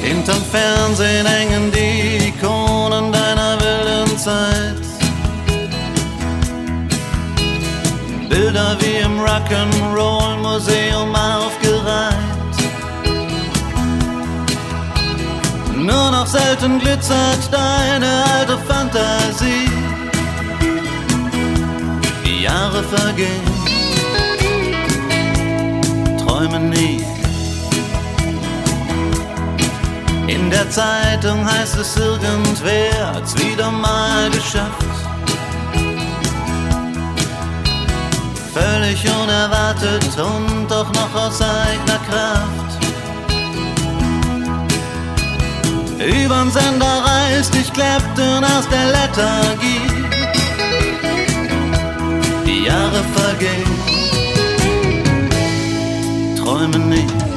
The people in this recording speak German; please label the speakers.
Speaker 1: Hinterm Fernsehen hängen die Ikonen deiner wilden Zeit. Bilder wie im Rock'n'Roll-Museum aufgereiht. Nur noch selten glitzert deine alte Fantasie. Die Jahre vergehen, träumen nie. In der Zeitung heißt es, irgendwer hat's wieder mal geschafft. Völlig unerwartet und doch noch aus eigener Kraft. Übern Sender reißt dich Clapton aus der Lethargie. Die Jahre vergehen, träumen nie.